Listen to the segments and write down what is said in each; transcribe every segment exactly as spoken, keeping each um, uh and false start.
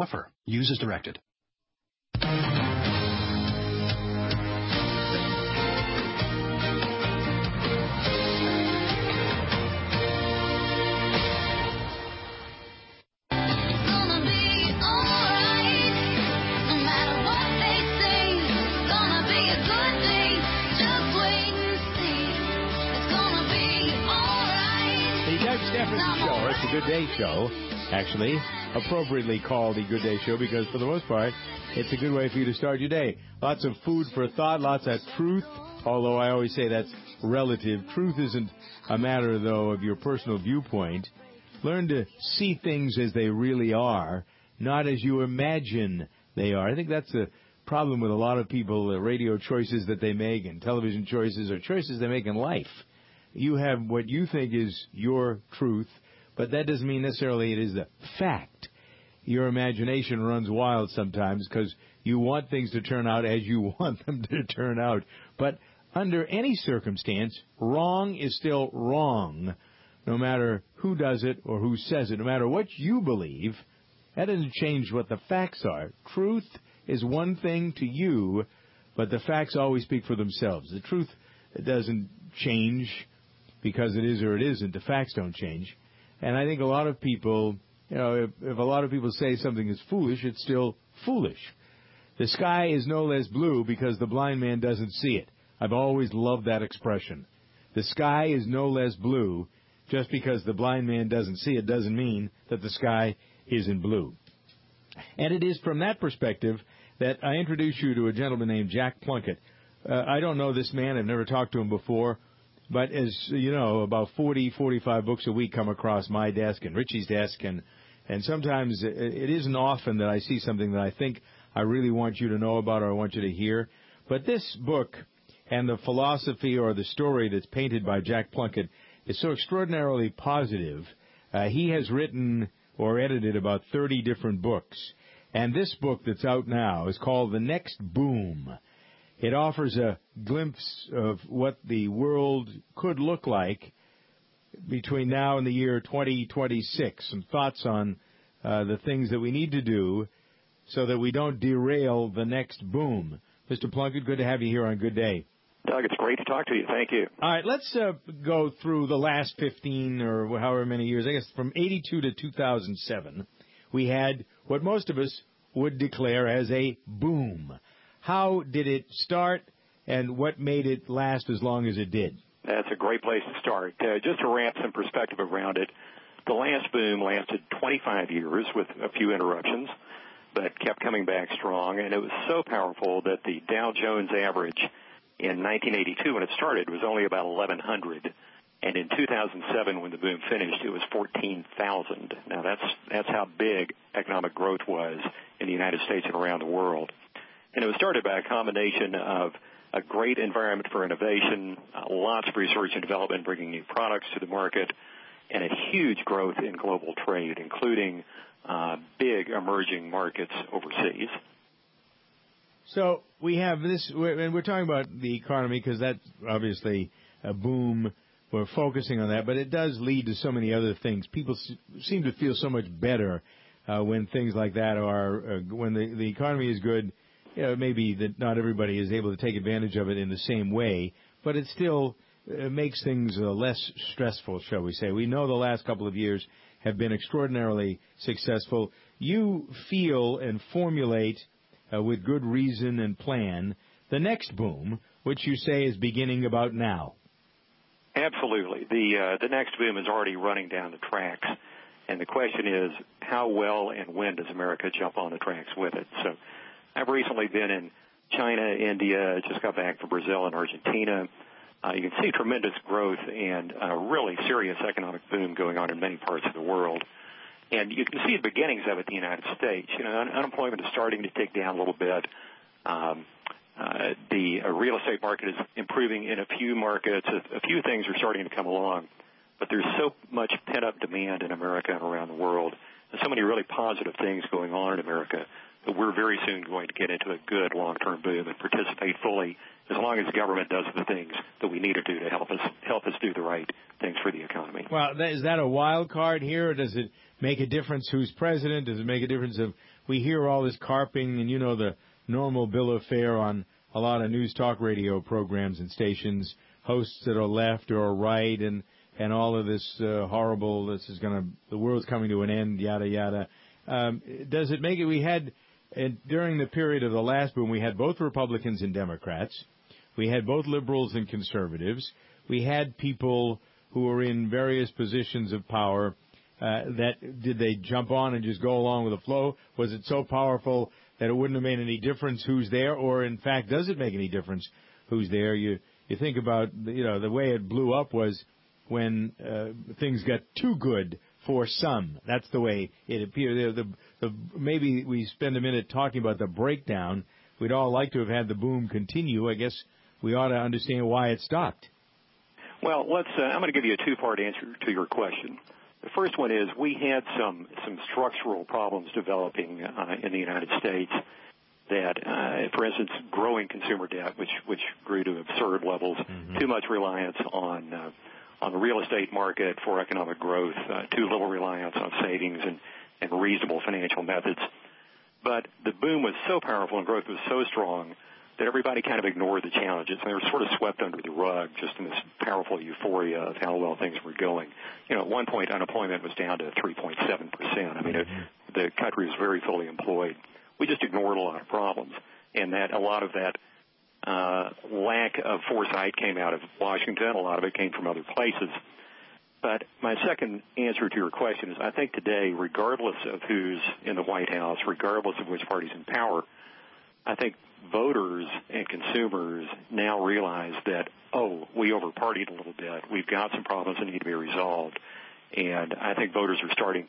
Buffer. Use as directed. Show. It's a Good Day Show, actually, appropriately called the Good Day Show because, for the most part, it's a good way for you to start your day. Lots of food for thought, lots of truth, although I always say that's relative. Truth isn't a matter, though, of your personal viewpoint. Learn to see things as they really are, not as you imagine they are. I think that's the problem with a lot of people, the radio choices that they make and television choices or choices they make in life. You have what you think is your truth, but that doesn't mean necessarily it is the fact. Your imagination runs wild sometimes because you want things to turn out as you want them to turn out. But under any circumstance, wrong is still wrong, no matter who does it or who says it. No matter what you believe, that doesn't change what the facts are. Truth is one thing to you, but the facts always speak for themselves. The truth doesn't change because it is or it isn't. The facts don't change. And I think a lot of people, you know, if, if a lot of people say something is foolish, it's still foolish. The sky is no less blue because the blind man doesn't see it. I've always loved that expression. The sky is no less blue just because the blind man doesn't see it doesn't mean that the sky isn't blue. And it is from that perspective that I introduce you to a gentleman named Jack Plunkett. Uh, I don't know this man. I've never talked to him before. But as you know, about forty, forty-five books a week come across my desk and Richie's desk, and, and sometimes it isn't often that I see something that I think I really want you to know about or I want you to hear. But this book and the philosophy or the story that's painted by Jack Plunkett is so extraordinarily positive. Uh, he has written or edited about thirty different books. And this book that's out now is called The Next Boom. It offers a glimpse of what the world could look like between now and the year twenty twenty-six. Some thoughts on uh, the things that we need to do so that we don't derail the next boom. Mister Plunkett, good to have you here on Good Day. Doug, it's great to talk to you. Thank you. All right, let's uh, go through the last fifteen or however many years. I guess from eighty-two to two thousand seven, we had what most of us would declare as a boom. How did it start, and what made it last as long as it did? That's a great place to start. Uh, just to wrap some perspective around it, the last boom lasted twenty-five years with a few interruptions, but kept coming back strong, and it was so powerful that the Dow Jones average in nineteen eighty-two, when it started, was only about eleven hundred, and in two thousand seven, when the boom finished, it was fourteen thousand. Now, that's that's how big economic growth was in the United States and around the world. And it was started by a combination of a great environment for innovation, uh, lots of research and development bringing new products to the market, and a huge growth in global trade, including uh, big emerging markets overseas. So we have this, and we're talking about the economy because that's obviously a boom. We're focusing on that, but it does lead to so many other things. People seem to feel so much better uh, when things like that are, uh, when the, the economy is good. You know, maybe that not everybody is able to take advantage of it in the same way, but it still uh, makes things uh, less stressful, shall we say. We know the last couple of years have been extraordinarily successful. You feel and formulate, uh, with good reason and plan, the next boom, which you say is beginning about now. Absolutely. The, uh, the next boom is already running down the tracks, and the question is how well and when does America jump on the tracks with it? So I've recently been in China, India, just got back from Brazil and Argentina. Uh, you can see tremendous growth and a really serious economic boom going on in many parts of the world. And you can see the beginnings of it in the United States. You know, un- unemployment is starting to tick down a little bit. Um, uh, the uh, real estate market is improving in a few markets. A, a few things are starting to come along. But there's so much pent-up demand in America and around the world, and so many really positive things going on in America, that we're very soon going to get into a good long-term boom and participate fully as long as the government does the things that we need to do to help us help us do the right things for the economy. Well, is that a wild card here, or does it make a difference who's president? Does it make a difference of we hear all this carping and, you know, the normal bill of fare on a lot of news talk radio programs and stations, hosts that are left or right, and, and all of this uh, horrible, this is going to, the world's coming to an end, yada, yada. Um, does it make it, we had, uh, during the period of the last boom, we had both Republicans and Democrats. We had both liberals and conservatives. We had people who were in various positions of power. Uh, that did they jump on and just go along with the flow? Was it so powerful that it wouldn't have made any difference who's there, or in fact, does it make any difference who's there? You you think about, you know, the way it blew up was when uh, things got too good for some. That's the way it appeared. The, the, the, maybe we spend a minute talking about the breakdown. We'd all like to have had the boom continue. I guess we ought to understand why it stopped. Well, let's. Uh, I'm going to give you a two-part answer to your question. The first one is we had some some structural problems developing uh, in the United States that, uh, for instance, growing consumer debt, which which grew to absurd levels, mm-hmm. too much reliance on uh, on the real estate market for economic growth, uh, too little reliance on savings and, and reasonable financial methods. But the boom was so powerful and growth was so strong that everybody kind of ignored the challenges. They were sort of swept under the rug just in this powerful euphoria of how well things were going. You know, at one point, unemployment was down to three point seven percent. I mean, it, the country was very fully employed. We just ignored a lot of problems, and that a lot of that uh, lack of foresight came out of Washington. A lot of it came from other places. But my second answer to your question is I think today, regardless of who's in the White House, regardless of which party's in power, I think voters and consumers now realize that, oh, we overpartied a little bit. We've got some problems that need to be resolved. And I think voters are starting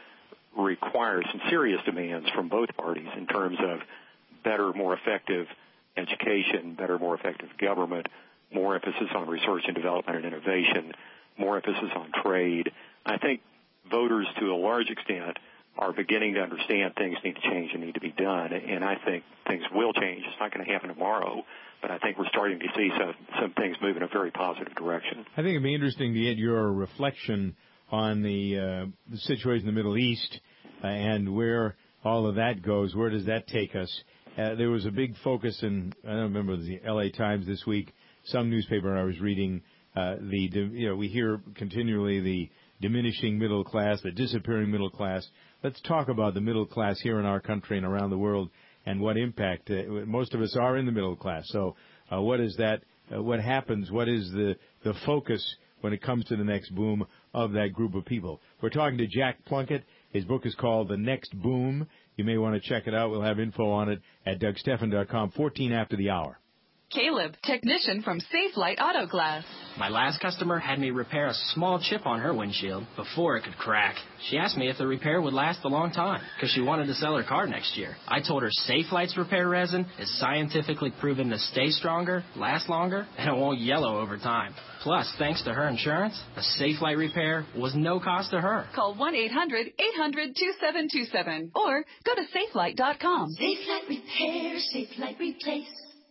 to require some serious demands from both parties in terms of better, more effective education, better, more effective government, more emphasis on research and development and innovation, more emphasis on trade. I think voters, to a large extent, are beginning to understand things need to change and need to be done, and I think things will change. It's not going to happen tomorrow, but I think we're starting to see some, some things move in a very positive direction. I think it'd be interesting to get your reflection on the, uh, the situation in the Middle East uh, and where all of that goes. Where does that take us? Uh, there was a big focus in, I don't remember, the L A Times this week, some newspaper I was reading, uh, the, you know, we hear continually the diminishing middle class, the disappearing middle class. Let's talk about the middle class here in our country and around the world and what impact. Uh, most of us are in the middle class. So uh, what is that? Uh, what happens? What is the, the focus when it comes to the next boom of that group of people? We're talking to Jack Plunkett. His book is called The Next Boom. You may want to check it out. We'll have info on it at Doug Stephan dot com, fourteen after the hour. Caleb, technician from Safe Light Auto Glass. My last customer had me repair a small chip on her windshield before it could crack. She asked me if the repair would last a long time because she wanted to sell her car next year. I told her Safe Light's repair resin is scientifically proven to stay stronger, last longer, and it won't yellow over time. Plus, thanks to her insurance, a Safe Light repair was no cost to her. Call one eight hundred eight hundred two seven two seven or go to safe light dot com. Safe Light Repair, Safe Light Replace.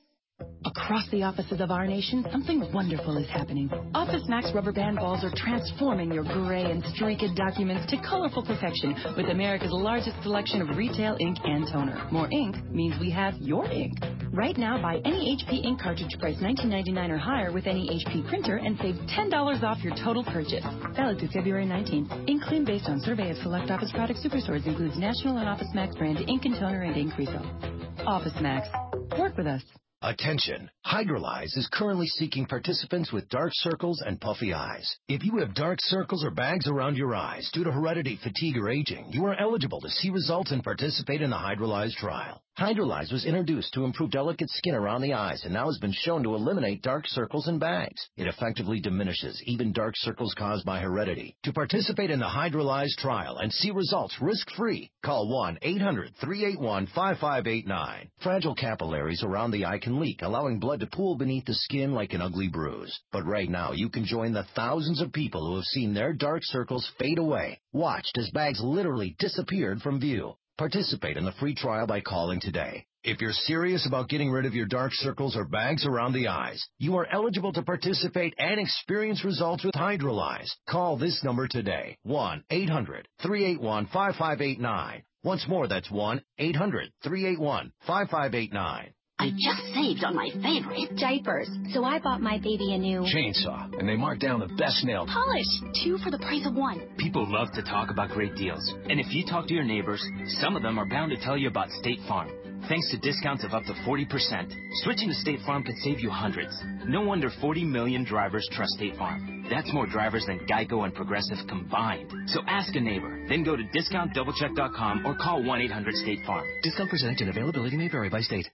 Across the offices of our nation, something wonderful is happening. Office Max rubber band balls are transforming your gray and streaked documents to colorful perfection with America's largest selection of retail ink and toner. More ink means we have your ink. Right now, buy any H P ink cartridge price nineteen ninety-nine dollars or higher with any H P printer and save ten dollars off your total purchase. Valid through February nineteenth. Ink claim based on survey of select Office Product Superstores includes National and Office Max brand ink and toner and ink refill. Office Max. Work with us. Attention! Hydrolyze is currently seeking participants with dark circles and puffy eyes. If you have dark circles or bags around your eyes due to heredity, fatigue, or aging, you are eligible to see results and participate in the Hydrolyze trial. Hydrolyze was introduced to improve delicate skin around the eyes and now has been shown to eliminate dark circles and bags. It effectively diminishes even dark circles caused by heredity. To participate in the Hydrolyze trial and see results risk-free, call one eight hundred three eight one five five eight nine. Fragile capillaries around the eye can leak, allowing blood to pool beneath the skin like an ugly bruise. But right now, you can join the thousands of people who have seen their dark circles fade away, watched as bags literally disappeared from view. Participate in the free trial by calling today. If you're serious about getting rid of your dark circles or bags around the eyes, you are eligible to participate and experience results with Hydrolyze. Call this number today, one eight hundred three eight one five five eight nine. Once more, that's one eight hundred three eight one five five eight nine. I just saved on my favorite diapers, so I bought my baby a new Chainsaw, and they marked down the best nail polish, two for the price of one. People love to talk about great deals. And if you talk to your neighbors, some of them are bound to tell you about State Farm. Thanks to discounts of up to forty percent, switching to State Farm could save you hundreds. No wonder forty million drivers trust State Farm. That's more drivers than Geico and Progressive combined. So ask a neighbor, then go to discount double check dot com or call one eight hundred state farm. Discount percentage and availability may vary by state.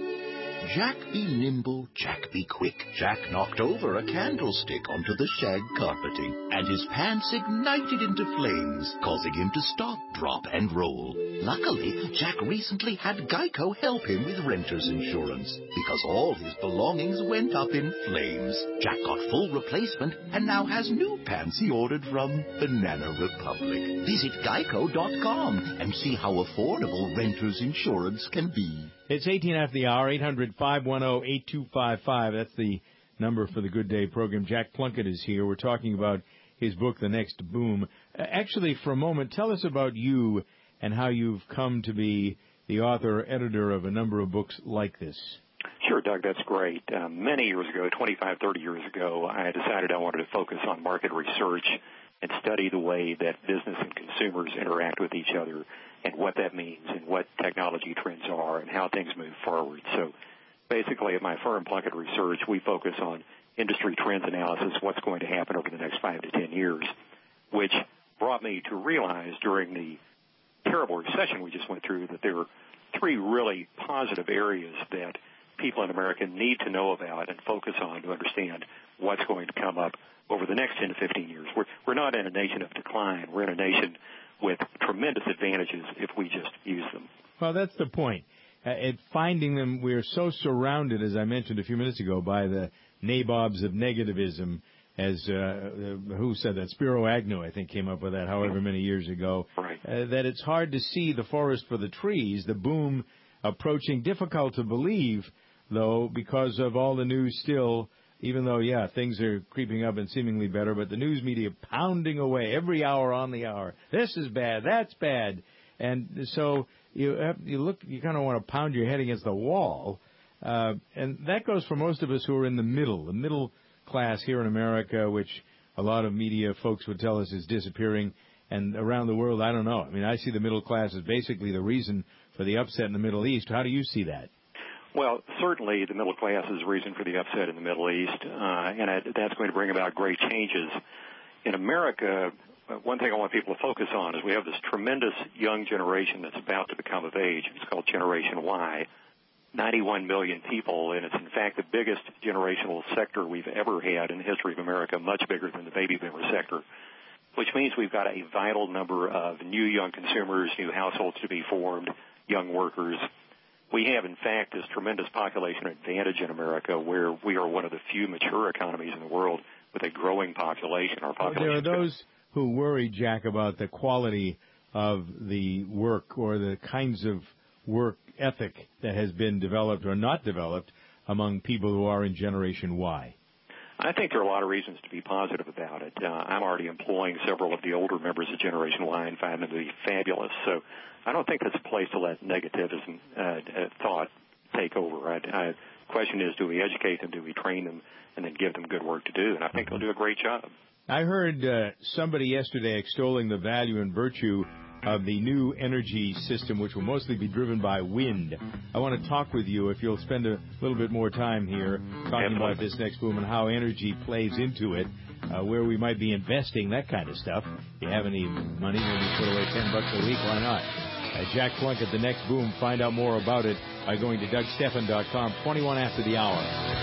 Jack be nimble, Jack be quick. Jack knocked over a candlestick onto the shag carpeting, and his pants ignited into flames, causing him to stop, drop, and roll. Luckily, Jack recently had Geico help him with renter's insurance, because all his belongings went up in flames. Jack got full replacement, and now has new pants he ordered from Banana Republic. Visit geico dot com and see how affordable renter's insurance can be. It's eighteen after the hour, eight hundred five one zero eight two five five. That's the number for the Good Day program. Jack Plunkett is here. We're talking about his book, The Next Boom. Actually, for a moment, tell us about you and how you've come to be the author, editor of a number of books like this. Sure, Doug, that's great. Um, many years ago, twenty-five, thirty years ago, I decided I wanted to focus on market research and study the way that business and consumers interact with each other and what that means and what technology trends are and how things move forward. So basically at my firm, Plunkett Research, we focus on industry trends analysis, what's going to happen over the next five to ten years, which brought me to realize during the terrible recession we just went through that there were three really positive areas that people in America need to know about and focus on to understand what's going to come up over the next ten to fifteen years. We're, we're not in a nation of decline. We're in a nation with tremendous advantages if we just use them. Well, that's the point. Uh, at finding them, we're so surrounded, as I mentioned a few minutes ago, by the nabobs of negativism, as uh, who said that? Spiro Agnew, I think, came up with that however many years ago, right. uh, that it's hard to see the forest for the trees, the boom approaching. Difficult to believe, though, because of all the news still, even though, yeah, things are creeping up and seemingly better, but the news media pounding away every hour on the hour. This is bad. That's bad. And so you have, you look, you kind of want to pound your head against the wall. Uh, and that goes for most of us who are in the middle, the middle class here in America, which a lot of media folks would tell us is disappearing. And around the world, I don't know. I mean, I see the middle class as basically the reason for the upset in the Middle East. How do you see that? Well, certainly the middle class is the reason for the upset in the Middle East, uh, and that's going to bring about great changes. In America, one thing I want people to focus on is we have this tremendous young generation that's about to become of age. It's called Generation Y, ninety-one million people, and it's in fact the biggest generational sector we've ever had in the history of America, much bigger than the baby boomer sector, which means we've got a vital number of new young consumers, new households to be formed, young workers. We have, in fact, this tremendous population advantage in America where we are one of the few mature economies in the world with a growing population. Our population. There are those who worry, Jack, about the quality of the work or the kinds of work ethic that has been developed or not developed among people who are in Generation Y. I think there are a lot of reasons to be positive about it. Uh, I'm already employing several of the older members of Generation Y and find them to be fabulous. So I don't think that's a place to let negativism uh, uh, thought take over. I, I, the question is, do we educate them, do we train them, and then give them good work to do? And I think they'll do a great job. I heard uh, somebody yesterday extolling the value and virtue of the new energy system, which will mostly be driven by wind. I want to talk with you, if you'll spend a little bit more time here, talking about this next boom and how energy plays into it, uh, where we might be investing, that kind of stuff. If you have any money, maybe put away ten bucks a week, why not? Uh, Jack Plunkett, The Next Boom. Find out more about it by going to Doug Stephan dot com, twenty-one after the hour.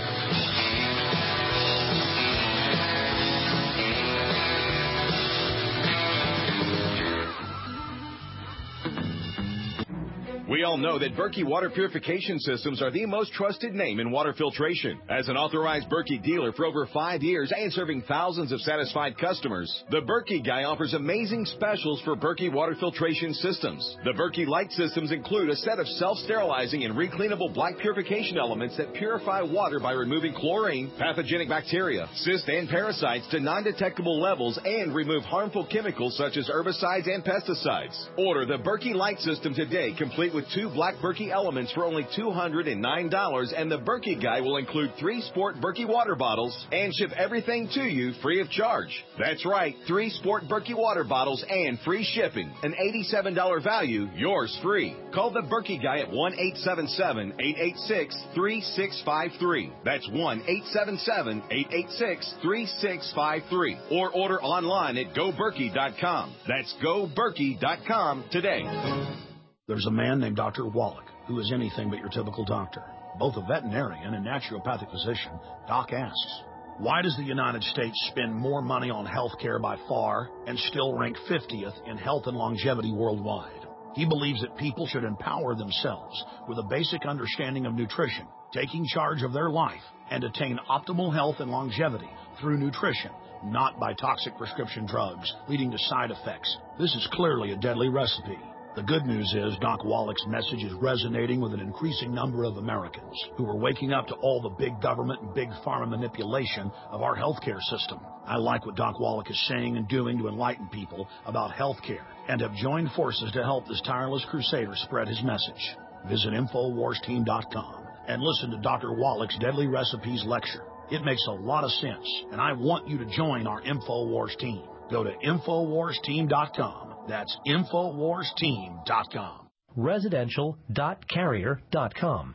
We all know that Berkey Water Purification Systems are the most trusted name in water filtration. As an authorized Berkey dealer for over five years and serving thousands of satisfied customers, the Berkey Guy offers amazing specials for Berkey Water Filtration Systems. The Berkey Light Systems include a set of self-sterilizing and recleanable black purification elements that purify water by removing chlorine, pathogenic bacteria, cysts, and parasites to non-detectable levels and remove harmful chemicals such as herbicides and pesticides. Order the Berkey Light System today, complete with two black Berkey elements for only two hundred nine dollars, and the Berkey Guy will include three Sport Berkey water bottles and ship everything to you free of charge. That's right, three Sport Berkey water bottles and free shipping. An eighty-seven dollars value, yours free. Call the Berkey Guy at one eight seven seven, eight eight six, three six five three. That's one eight seven seven, eight eight six, three six five three. Or order online at go berkey dot com. That's go berkey dot com today. There's a man named Doctor Wallach who is anything but your typical doctor. Both a veterinarian and naturopathic physician, Doc asks, why does the United States spend more money on health care by far and still rank fiftieth in health and longevity worldwide? He believes that people should empower themselves with a basic understanding of nutrition, taking charge of their life, and attain optimal health and longevity through nutrition, not by toxic prescription drugs leading to side effects. This is clearly a deadly recipe. The good news is Doc Wallach's message is resonating with an increasing number of Americans who are waking up to all the big government and big pharma manipulation of our healthcare system. I like what Doc Wallach is saying and doing to enlighten people about healthcare and have joined forces to help this tireless crusader spread his message. Visit infowars team dot com and listen to Doctor Wallach's Deadly Recipes lecture. It makes a lot of sense, and I want you to join our InfoWars team. Go to infowars team dot com. That's infowars team dot com. residential dot carrier dot com.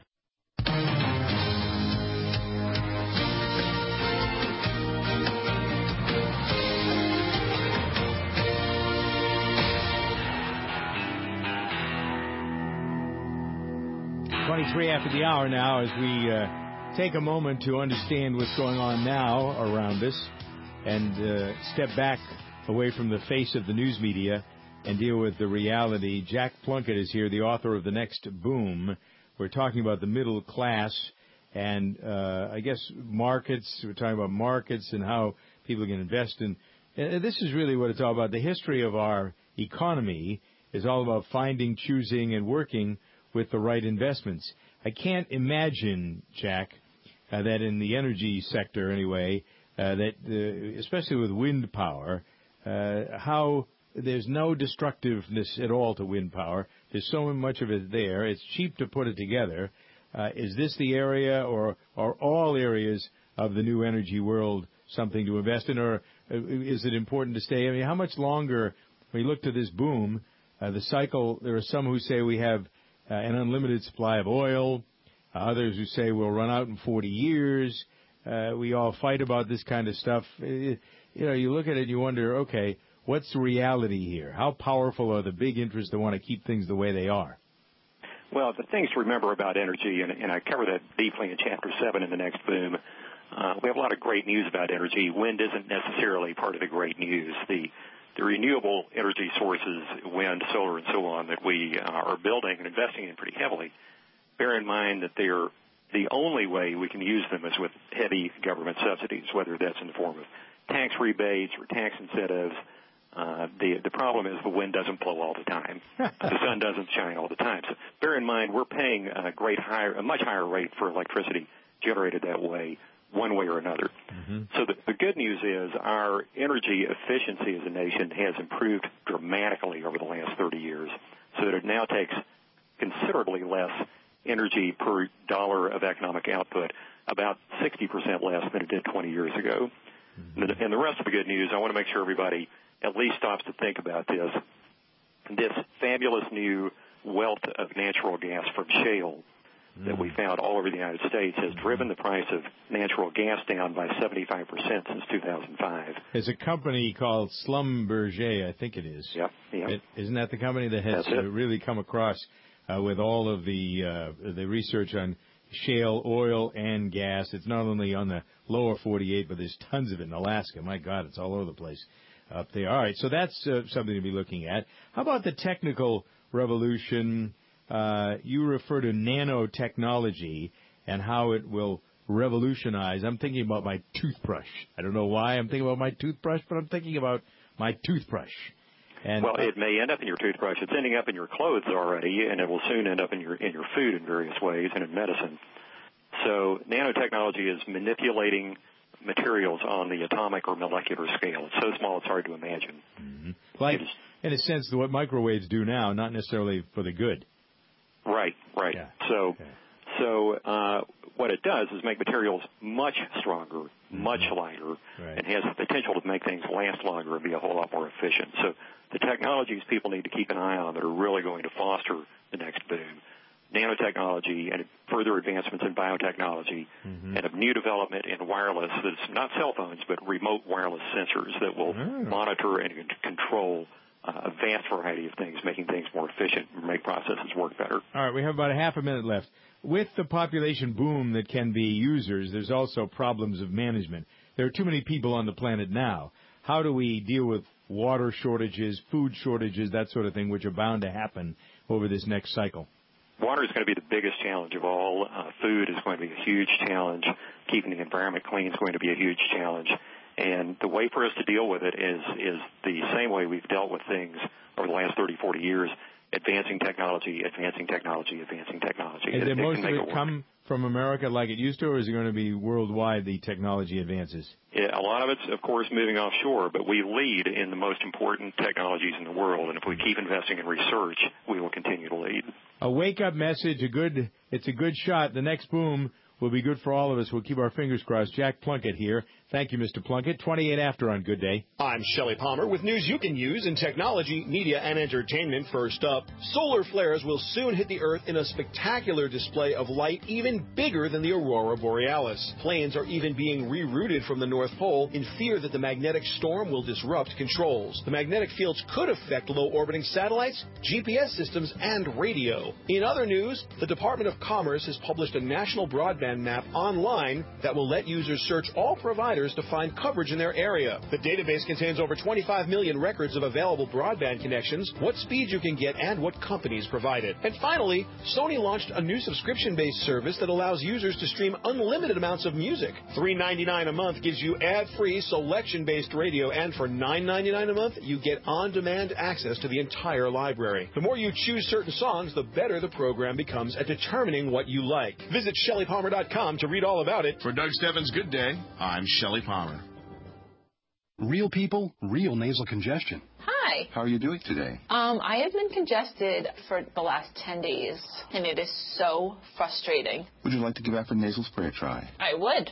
twenty-three after the hour now, as we uh, take a moment to understand what's going on now around us and uh, step back away from the face of the news media and deal with the reality. Jack Plunkett is here, the author of The Next Boom. We're talking about the middle class and, uh, I guess, markets. We're talking about markets and how people can invest in. And this is really what it's all about. The history of our economy is all about finding, choosing, and working with the right investments. I can't imagine, Jack, uh, that in the energy sector anyway, uh, that uh, especially with wind power, uh, how there's no destructiveness at all to wind power. There's so much of it there. It's cheap to put it together. Uh, is this the area, or are all areas of the new energy world something to invest in, or is it important to stay? I mean, how much longer, when you look to this boom, uh, the cycle, there are some who say we have uh, an unlimited supply of oil, uh, others who say we'll run out in forty years. Uh, we all fight about this kind of stuff. It, you know, you look at it and you wonder, okay, what's the reality here? How powerful are the big interests that want to keep things the way they are? Well, the things to remember about energy, and, and I cover that deeply in Chapter seven in The Next Boom, uh, we have a lot of great news about energy. Wind isn't necessarily part of the great news. The, the renewable energy sources, wind, solar, and so on, that we uh, are building and investing in pretty heavily, bear in mind that they're the only way we can use them is with heavy government subsidies, whether that's in the form of tax rebates or tax incentives. Uh, the the problem is the wind doesn't blow all the time. The sun doesn't shine all the time. So bear in mind we're paying a great higher, a much higher rate for electricity generated that way, one way or another. Mm-hmm. So the, the good news is our energy efficiency as a nation has improved dramatically over the last thirty years, so that it now takes considerably less energy per dollar of economic output, about sixty percent less than it did twenty years ago. Mm-hmm. And, and the rest of the good news, I want to make sure everybody at least stops to think about this. This fabulous new wealth of natural gas from shale mm. that we found all over the United States has driven the price of natural gas down by seventy-five percent since two thousand five. There's a company called Schlumberger, I think it is. Yep, yep. It, isn't that the company that has uh, really come across uh, with all of the uh, the research on shale oil and gas? It's not only on the lower forty-eight, but there's tons of it in Alaska. My God, it's all over the place up there. All right, so that's uh, something to be looking at. How about the technical revolution? uh, you refer to nanotechnology and how it will revolutionize. I'm thinking about my toothbrush. I don't know why I'm thinking about my toothbrush, but I'm thinking about my toothbrush. And well, it may end up in your toothbrush. It's ending up in your clothes already, and it will soon end up in your in your food in various ways and in medicine. So nanotechnology is manipulating materials on the atomic or molecular scale. It's so small it's hard to imagine. Mm-hmm. Like, in a sense, what microwaves do now, not necessarily for the good. Right, right. Yeah. So, okay. so uh, what it does is make materials much stronger, mm-hmm. much lighter, right. and has the potential to make things last longer and be a whole lot more efficient. So the technologies people need to keep an eye on that are really going to foster the next boom: nanotechnology and further advancements in biotechnology, mm-hmm. and a new development in wireless that's not cell phones, but remote wireless sensors that will mm. monitor and control uh, a vast variety of things, making things more efficient and make processes work better. All right, we have about a half a minute left. With the population boom that can be users, there's also problems of management. There are too many people on the planet now. How do we deal with water shortages, food shortages, that sort of thing, which are bound to happen over this next cycle? Water is going to be the biggest challenge of all. Uh, food is going to be a huge challenge. Keeping the environment clean is going to be a huge challenge. And the way for us to deal with it is is the same way we've dealt with things over the last thirty, forty years, advancing technology, advancing technology, advancing technology. And it, did it most of it, it come from America like it used to, or is it going to be worldwide, the technology advances? Yeah, a lot of it's, of course, moving offshore, but we lead in the most important technologies in the world, and if we keep investing in research, we will continue to lead. A wake-up message, a good, it's a good shot. The next boom will be good for all of us. We'll keep our fingers crossed. Jack Plunkett here. Thank you, Mister Plunkett. twenty-eight after on Good Day. I'm Shelley Palmer with news you can use in technology, media, and entertainment. First up, solar flares will soon hit the Earth in a spectacular display of light even bigger than the aurora borealis. Planes are even being rerouted from the North Pole in fear that the magnetic storm will disrupt controls. The magnetic fields could affect low-orbiting satellites, G P S systems, and radio. In other news, the Department of Commerce has published a national broadband map online that will let users search all providers to find coverage in their area. The database contains over twenty-five million records of available broadband connections, what speed you can get, and what companies provide it. And finally, Sony launched a new subscription-based service that allows users to stream unlimited amounts of music. three dollars and ninety-nine cents a month gives you ad-free selection-based radio, and for nine dollars and ninety-nine cents a month, you get on-demand access to the entire library. The more you choose certain songs, the better the program becomes at determining what you like. Visit Shelley Palmer dot com to read all about it. For Doug Stebbins' Good Day, I'm Shelley Palmer. Real people, real nasal congestion. Hi. How are you doing today? Um, I have been congested for the last ten days, and it is so frustrating. Would you like to give Afrin nasal spray a try? I would.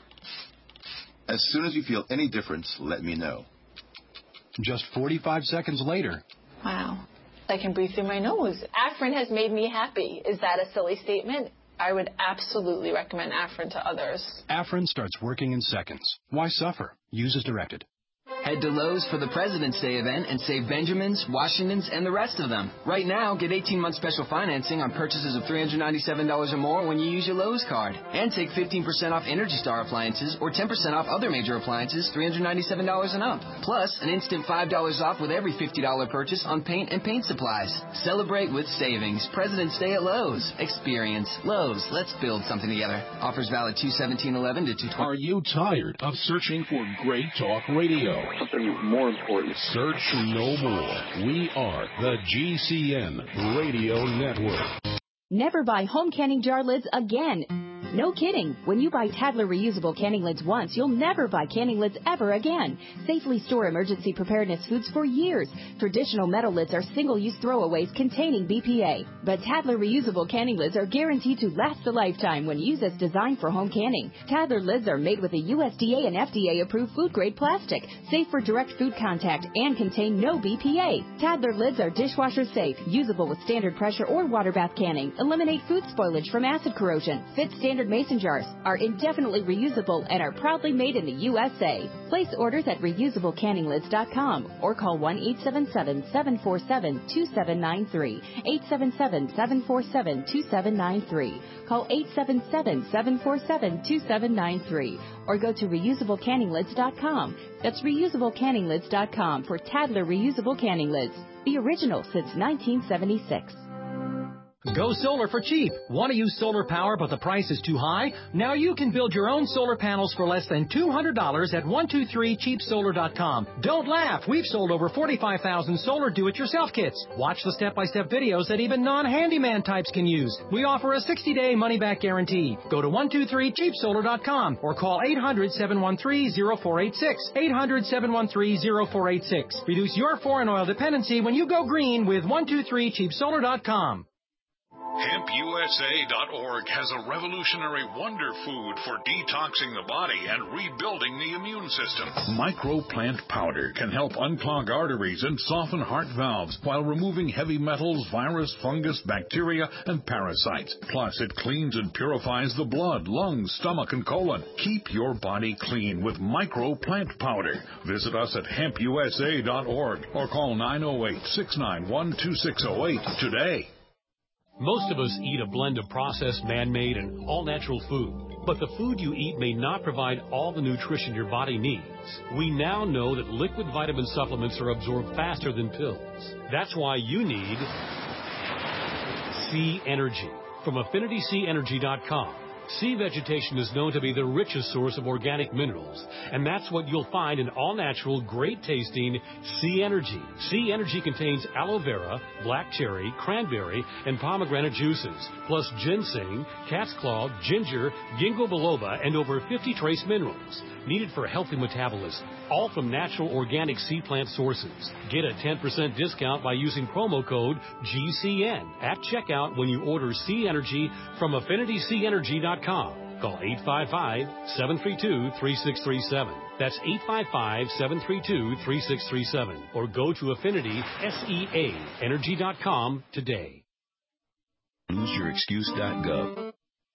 As soon as you feel any difference, let me know. Just forty-five seconds later. Wow. I can breathe through my nose. Afrin has made me happy. Is that a silly statement? I would absolutely recommend Afrin to others. Afrin starts working in seconds. Why suffer? Use as directed. Head to Lowe's for the President's Day event and save Benjamins, Washingtons, and the rest of them. Right now, get eighteen months special financing on purchases of three hundred ninety-seven dollars or more when you use your Lowe's card. And take fifteen percent off Energy Star appliances or ten percent off other major appliances, three hundred ninety-seven dollars and up. Plus, an instant five dollars off with every fifty dollars purchase on paint and paint supplies. Celebrate with savings. President's Day at Lowe's. Experience. Lowe's. Let's build something together. Offers valid two seventeen eleven to two twenty. Are you tired of searching for great talk radio? Something more important. Search no more. We are the G C N Radio Network. Never buy home canning jar lids again. No kidding. When you buy Tadler reusable canning lids once, you'll never buy canning lids ever again. Safely store emergency preparedness foods for years. Traditional metal lids are single-use throwaways containing B P A. But Tadler reusable canning lids are guaranteed to last a lifetime when used as designed for home canning. Tadler lids are made with a U S D A and F D A-approved food-grade plastic, safe for direct food contact, and contain no B P A. Tadler lids are dishwasher safe, usable with standard pressure or water bath canning, eliminate food spoilage from acid corrosion, fit standard mason jars, are indefinitely reusable, and are proudly made in the U S A. Place orders at reusable canning lids dot com or call one eight seven seven, seven four seven, two seven nine three, eight seven seven, seven four seven, two seven nine three. Call eight seven seven, seven four seven, two seven nine three or go to reusable canning lids dot com. That's reusable canning lids dot com for Tadler reusable canning lids. The original since nineteen seventy-six. Go solar for cheap. Want to use solar power but the price is too high? Now you can build your own solar panels for less than two hundred dollars at one two three cheap solar dot com. Don't laugh. We've sold over forty-five thousand solar do-it-yourself kits. Watch the step-by-step videos that even non-handyman types can use. We offer a sixty-day money-back guarantee. Go to one two three cheap solar dot com or call eight hundred, seven one three, zero four eight six. eight hundred, seven one three, zero four eight six. Reduce your foreign oil dependency when you go green with one two three cheap solar dot com. hemp U S A dot org has a revolutionary wonder food for detoxing the body and rebuilding the immune system. Microplant powder can help unclog arteries and soften heart valves while removing heavy metals, virus, fungus, bacteria, and parasites. Plus, it cleans and purifies the blood, lungs, stomach, and colon. Keep your body clean with Microplant powder. Visit us at hemp U S A dot org or call nine oh eight, six nine one, two six oh eight today. Most of us eat a blend of processed, man-made, and all-natural food. But the food you eat may not provide all the nutrition your body needs. We now know that liquid vitamin supplements are absorbed faster than pills. That's why you need Sea Energy from affinity sea energy dot com. Sea vegetation is known to be the richest source of organic minerals, and that's what you'll find in all-natural, great-tasting Sea Energy. Sea Energy contains aloe vera, black cherry, cranberry, and pomegranate juices, plus ginseng, cat's claw, ginger, ginkgo biloba, and over fifty trace minerals needed for healthy metabolism, all from natural organic sea plant sources. Get a ten percent discount by using promo code G C N at checkout when you order Sea Energy from affinity sea energy dot com. Call eight five five, seven three two, three six three seven. That's eight five five, seven three two, three six three seven. Or go to affinity sea energy dot com today. lose your excuse dot gov.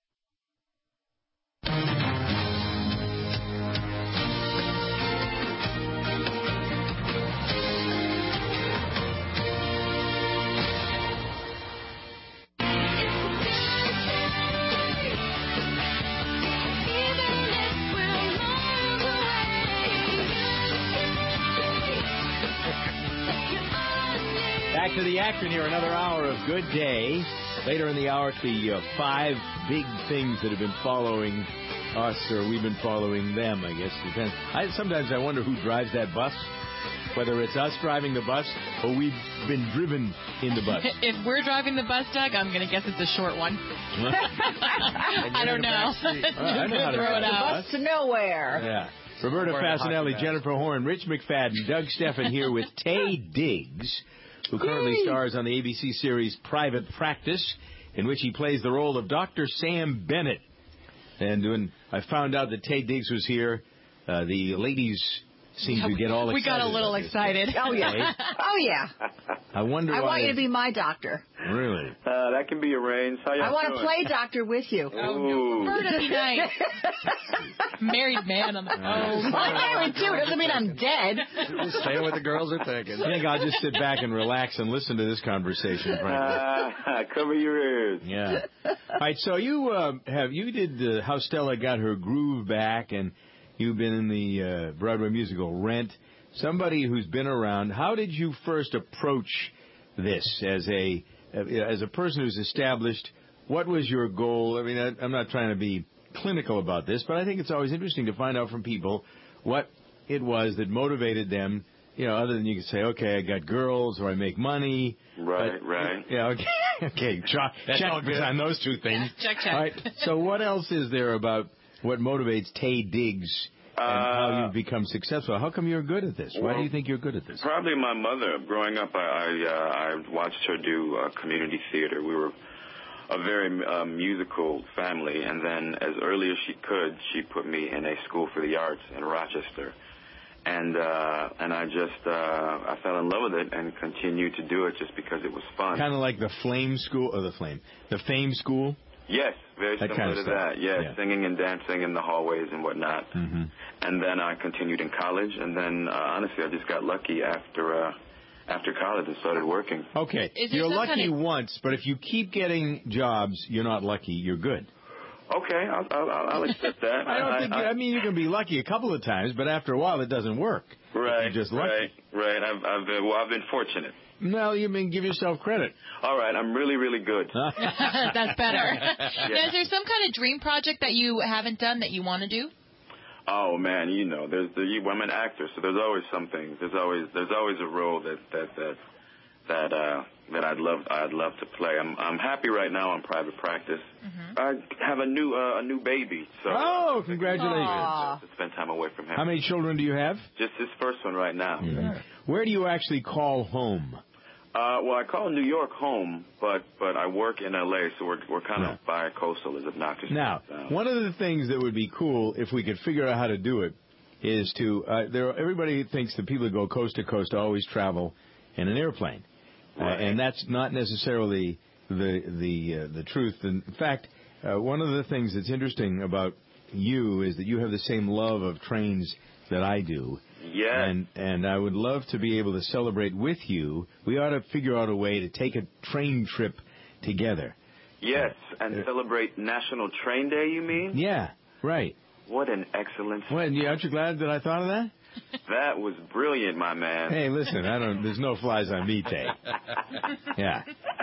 Back to the action here, another hour of Good Day. Later in the hour, the uh, five big things that have been following us, or we've been following them, I guess. Depends. I, sometimes I wonder who drives that bus, whether it's us driving the bus or we've been driven in the bus. If we're driving the bus, Doug, I'm going to guess it's a short one. I don't know. I know how to throw it drive out. a bus. To nowhere. Yeah. Roberta Fasanelli, Jennifer Horn, Rich McFadden, Doug Steffen here with Taye Diggs, who currently stars on the A B C series Private Practice, in which he plays the role of Doctor Sam Bennett. And when I found out that Taye Diggs was here, uh, the ladies seemed to get all excited. We got a little excited. Oh, yeah. Oh, yeah. I wonder I why... want you to be my doctor. Really? Uh, that can be arranged. How y'all I want doing? to play doctor with you. Oh, no. Roberta tonight. Married man on the phone. I'm married, too. It doesn't mean I'm dead. Just saying what the girls are thinking. I think I'll just sit back and relax and listen to this conversation, frankly. Uh, cover your ears. Yeah. All right, so you uh, have you did uh, how Stella got her groove back, and you've been in the uh, Broadway musical Rent. Somebody who's been around, how did you first approach this as a as a person who's established? What was your goal? I mean, I, I'm not trying to be clinical about this, but I think it's always interesting to find out from people what it was that motivated them. You know, other than you can say, okay, I got girls or I make money. Right, but, right. Yeah, okay, okay. Check on those two things. Check, check. All right. So, what else is there about what motivates Taye Diggs and Uh, how you've become successful? How come you're good at this? Why well, do you think you're good at this? Probably my mother. Growing up, I I, uh, I watched her do uh, community theater. We were a very uh, musical family, and then as early as she could, she put me in a school for the arts in Rochester. And uh, and I just, uh, I fell in love with it and continued to do it just because it was fun. Kind of like the Flame School, or the Flame, the Fame School? Yes, very that similar kind of to stuff. that. Yes, Yeah. singing and dancing in the hallways and whatnot. Mm-hmm. And then I continued in college, and then uh, honestly, I just got lucky after uh, after college and started working. Okay, Is there you're some lucky kind of- once, but if you keep getting jobs, you're not lucky, you're good. Okay, I'll, I'll, I'll accept that. I don't think. I, I, I mean, you can be lucky a couple of times, but after a while, it doesn't work. Right. You're just lucky. Right. Right. I've, I've been, well, I've been fortunate. No, you mean give yourself credit. All right, I'm really, really good. That's better. Yeah. Now, is there some kind of dream project that you haven't done that you want to do? Oh man, you know, there's the. You, I'm an actor, so there's always something. There's always there's always a role that that that that uh, that I'd love I'd love to play. I'm I'm happy right now in private practice. Mm-hmm. I have a new uh, a new baby. So oh, congratulations! To spend time away from him. How many children do you have? Just his first one right now. Mm-hmm. Where do you actually call home? Uh, well, I call New York home, but but I work in L A, so we're we're kind yeah. of bi-coastal, as obnoxious. Now, one of the things that would be cool if we could figure out how to do it is to uh, there. Everybody thinks that people that go coast to coast always travel in an airplane, right. uh, and that's not necessarily the the uh, the truth. In fact, uh, one of the things that's interesting about you is that you have the same love of trains that I do. Yeah. And and I would love to be able to celebrate with you. We ought to figure out a way to take a train trip together. Yes, and uh, celebrate National Train Day, you mean? Yeah, right. What an excellent... Well, aren't you glad that I thought of that? That was brilliant, my man. Hey, listen, I don't. There's no flies on me, Tay. Yeah.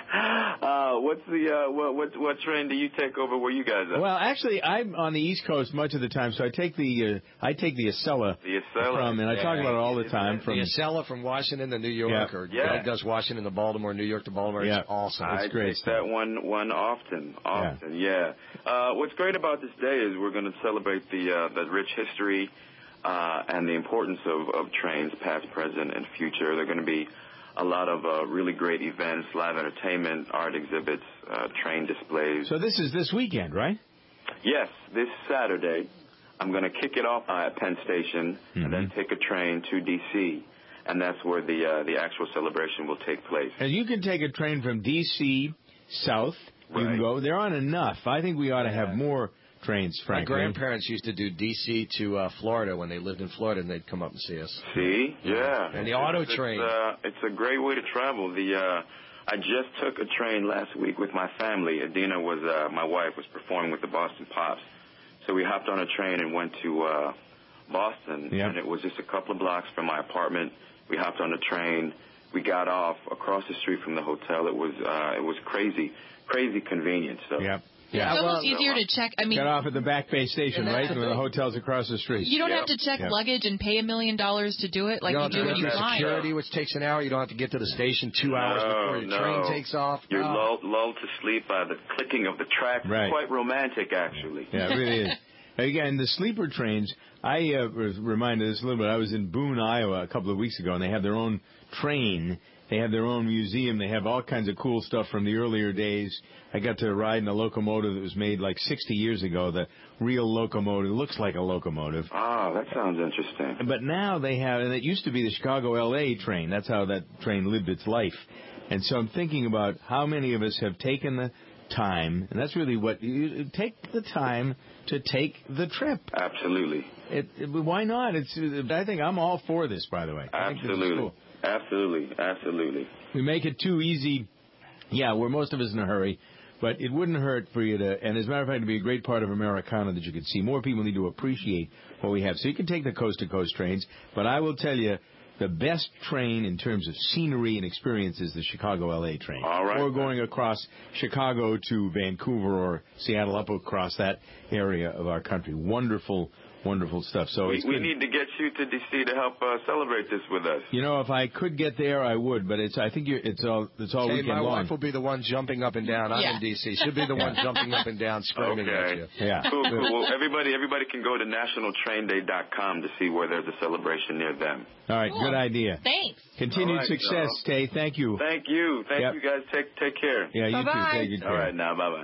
Uh, what's the uh, what, what what train do you take over where you guys are? Well, actually, I'm on the East Coast much of the time, so I take the uh, I take the Acela. The Acela. From, and I yeah, talk about it all the time. From the Acela from Washington to New York, yeah. or yeah. Greg does Washington to Baltimore, New York to Baltimore. Yeah. It's awesome. I it's great take stuff. that one one often, often. Yeah. yeah. Uh, what's great about this day is we're going to celebrate the uh, the rich history. Uh, and the importance of, of trains, past, present, and future. There are going to be a lot of uh, really great events, live entertainment, art exhibits, uh, train displays. So this is this weekend, right? Yes, this Saturday. I'm going to kick it off at Penn Station mm-hmm. and then take a train to D C, and that's where the uh, the actual celebration will take place. And you can take a train from D C south. You right. can go. There aren't enough. I think we ought to have more trains, frankly. My grandparents used to do D C to uh, Florida when they lived in Florida, and they'd come up and see us. See? Yeah. And the auto it's, train. It's, uh, it's a great way to travel. The uh, I just took a train last week with my family. Adina was, uh, my wife, was performing with the Boston Pops. So we hopped on a train and went to uh, Boston, yep. and it was just a couple of blocks from my apartment. We hopped on a train. We got off across the street from the hotel. It was uh, it was crazy, crazy convenient. So. Yep. Yeah, it's well, almost easier to check. I mean, get off at the Back Bay Station, right? When the hotel's across the street. You don't yep. have to check yep. luggage and pay a million dollars to do it like you, you do when you fly. Security, which takes an hour. You don't have to get to the station two hours no, before your no. train takes off. You're no. lulled, lulled to sleep by the clicking of the tracks. Right. Quite romantic, actually. Yeah, it really is. Again, the sleeper trains, I uh, was reminded of this a little bit. I was in Boone, Iowa a couple of weeks ago, and they have their own train. They have their own museum. They have all kinds of cool stuff from the earlier days. I got to ride in a locomotive that was made like sixty years ago, the real locomotive. It looks like a locomotive. Ah, that sounds interesting. But now they have, and it used to be the Chicago L A train. That's how that train lived its life. And so I'm thinking about how many of us have taken the time, and that's really what, you take the time to take the trip. Absolutely. It, it, why not? It's. I think I'm all for this, by the way. I think this is Absolutely. cool. Absolutely. Absolutely. We make it too easy. Yeah, we're most of us in a hurry, but it wouldn't hurt for you to, and as a matter of fact, it'd be a great part of Americana that you could see. More people need to appreciate what we have. So you can take the coast-to-coast trains, but I will tell you, the best train in terms of scenery and experience is the Chicago L A train. All right. Or going across Chicago to Vancouver or Seattle, up across that area of our country. Wonderful, wonderful stuff. So we, it's we been, need to get you to D C to help uh, celebrate this with us. You know, if I could get there, I would. But it's I think you're, it's all it's all hey, weekend my long. wife will be the one jumping up and down. I'm yeah. in D C. She'll be the one jumping up and down, screaming okay. at you. Yeah. Cool, cool. Well, everybody, everybody can go to national train day dot com to see where there's a celebration near them. All right, cool. Good idea. Thanks. Continued right, success, so. Tay. Thank you. Thank you. Thank yep. you, guys. Take take care. Yeah, you Bye-bye. too. Take good care. All right, now, bye-bye.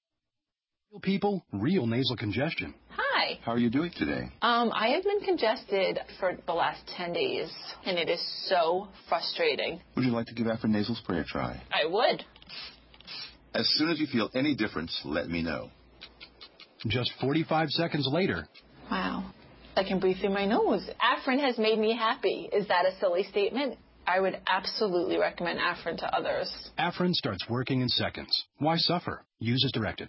Real people, real nasal congestion. Hi. How are you doing today? Um, I have been congested for the last ten days, and it is so frustrating. Would you like to give Afrin Nasal Spray a try? I would. As soon as you feel any difference, let me know. Just forty-five seconds later. Wow. I can breathe through my nose. Afrin has made me happy. Is that a silly statement? I would absolutely recommend Afrin to others. Afrin starts working in seconds. Why suffer? Use as directed.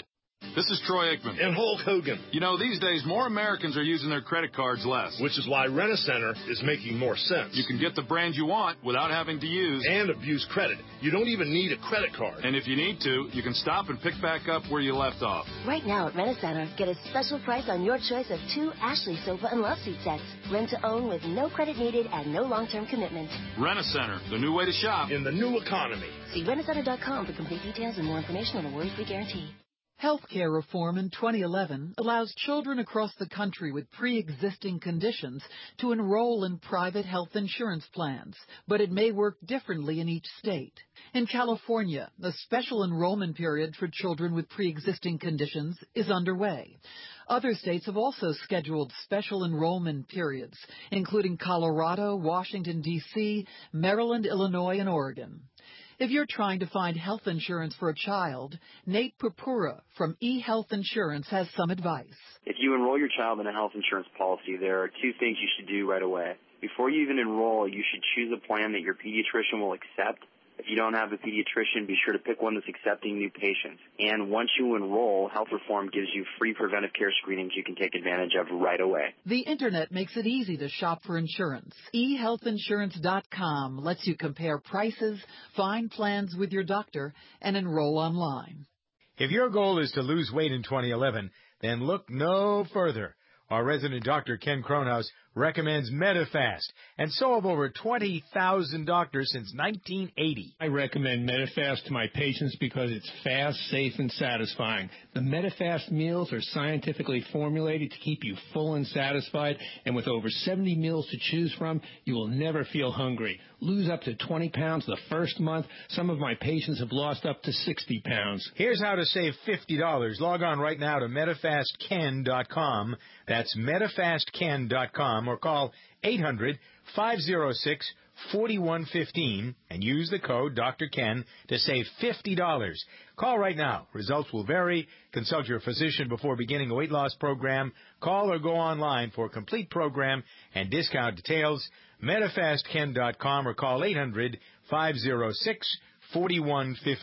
This is Troy Aikman. And Hulk Hogan. You know, these days, more Americans are using their credit cards less. Which is why Rent-A-Center is making more sense. You can get the brand you want without having to use... And abuse credit. You don't even need a credit card. And if you need to, you can stop and pick back up where you left off. Right now at Rent-A-Center, get a special price on your choice of two Ashley sofa and love seat sets. Rent to own with no credit needed and no long-term commitment. Rent-A-Center, the new way to shop. In the new economy. See rent a center dot com for complete details and more information on the worry-free guarantee. Healthcare reform in twenty eleven allows children across the country with pre-existing conditions to enroll in private health insurance plans, but it may work differently in each state. In California, a special enrollment period for children with pre-existing conditions is underway. Other states have also scheduled special enrollment periods, including Colorado, Washington, D C, Maryland, Illinois, and Oregon. If you're trying to find health insurance for a child, Nate Purpura from eHealth Insurance has some advice. If you enroll your child in a health insurance policy, there are two things you should do right away. Before you even enroll, you should choose a plan that your pediatrician will accept. If you don't have a pediatrician, be sure to pick one that's accepting new patients. And once you enroll, health reform gives you free preventive care screenings you can take advantage of right away. The Internet makes it easy to shop for insurance. e health insurance dot com lets you compare prices, find plans with your doctor, and enroll online. If your goal is to lose weight in twenty eleven, then look no further. Our resident doctor, Ken Cronhaus, recommends Medifast, and so have over twenty thousand doctors since nineteen eighty. I recommend Medifast to my patients because it's fast, safe, and satisfying. The Medifast meals are scientifically formulated to keep you full and satisfied, and with over seventy meals to choose from, you will never feel hungry. Lose up to twenty pounds the first month. Some of my patients have lost up to sixty pounds. Here's how to save fifty dollars. Log on right now to Medifast Ken dot com. That's Medifast Ken dot com, or call eight hundred, five oh six, four one one five and use the code Doctor Ken to save fifty dollars. Call right now. Results will vary. Consult your physician before beginning a weight loss program. Call or go online for complete program and discount details. Medifast Ken dot com or call eight hundred, five oh six, four one one five.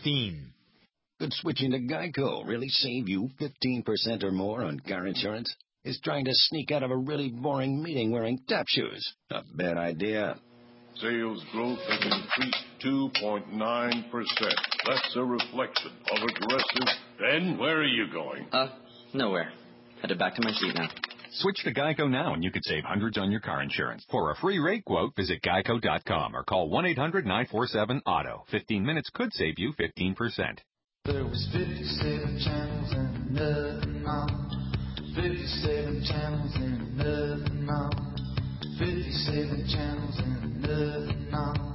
Could switching to Geico really save you fifteen percent or more on car insurance? Is trying to sneak out of a really boring meeting wearing tap shoes a bad idea? Sales growth has increased two point nine percent. That's a reflection of aggressive... Ben, where are you going? Uh, nowhere. Headed back to my seat now. Switch to Geico now and you could save hundreds on your car insurance. For a free rate quote, visit geico dot com or call one eight hundred, nine four seven, auto. fifteen minutes could save you fifteen percent. There was fifty-seven channels and nothing on. fifty-seven channels and nothing on. fifty-seven channels and nothing on.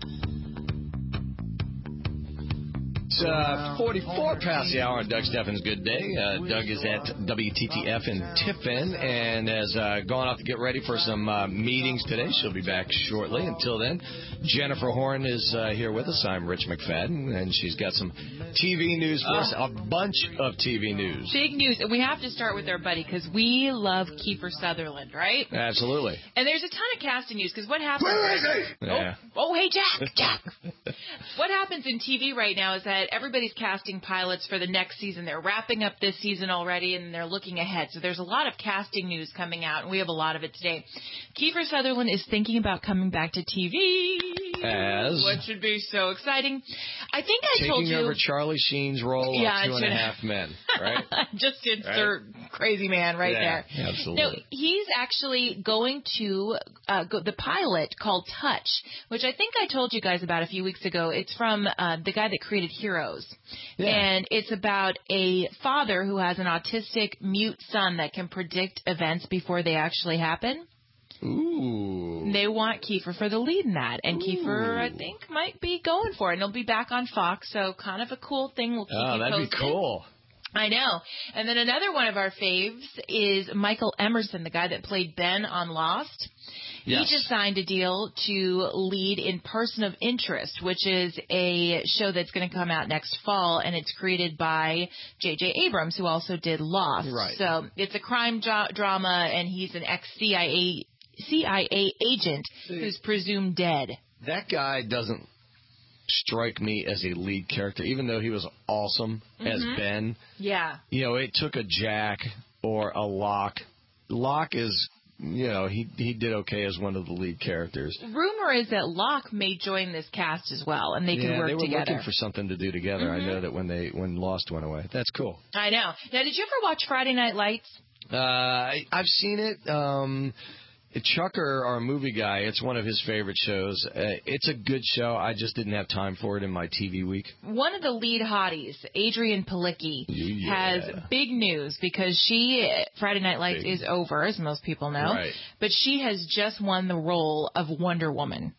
It's uh, forty-four past the hour on Doug Steffens' Good Day. Uh, Doug is at W T T F in Tiffin and has uh, gone off to get ready for some uh, meetings today. She'll be back shortly. Until then, Jennifer Horn is uh, here with us. I'm Rich McFadden, and she's got some T V news for us, a bunch of T V news. Big news. And we have to start with our buddy because we love Kiefer Sutherland, right? Absolutely. And there's a ton of casting news because what happens... Where is he? Oh, Yeah. oh, hey, Jack, Jack. What happens in T V right now is that everybody's casting pilots for the next season. They're wrapping up this season already, and they're looking ahead. So there's a lot of casting news coming out, and we have a lot of it today. Kiefer Sutherland is thinking about coming back to T V. As? What should be so exciting. I think I Taking told you... over Charlie Sheen's role Yeah, on Two and a should- Half Men, right? Just insert crazy man right Yeah, there. absolutely. No, he's actually going to uh, go, the pilot called Touch, which I think I told you guys about a few weeks ago. It's from uh, the guy that created Heroes. Yeah. And it's about a father who has an autistic mute son that can predict events before they actually happen. Ooh. They want Kiefer for the lead in that. And Ooh. Kiefer, I think, might be going for it. And he'll be back on Fox, so kind of a cool thing. We'll keep Oh, you that'd posted. be cool. I know. And then another one of our faves is Michael Emerson, the guy that played Ben on Lost. Yes. He just signed a deal to lead in Person of Interest, which is a show that's going to come out next fall, and it's created by J J. Abrams, who also did Lost. Right. So it's a crime dra- drama, and he's an ex-C I A C I A agent See. who's presumed dead. That guy doesn't strike me as a lead character, even though he was awesome mm-hmm. as Ben. Yeah. You know, it took a Jack or a Locke. Locke is, you know, he he did okay as one of the lead characters. Rumor is that Locke may join this cast as well, and they yeah, could work they were together. looking for something to do together. Mm-hmm. I know that when they when Lost went away. That's cool. I know. Now, did you ever watch Friday Night Lights? Uh, I, I've seen it. Um, Chucker, our movie guy, it's one of his favorite shows. Uh, it's a good show. I just didn't have time for it in my T V week. One of the lead hotties, Adrienne Palicki, yeah. has big news because she, Friday Night Lights big. is over, as most people know, right. but she has just won the role of Wonder Woman.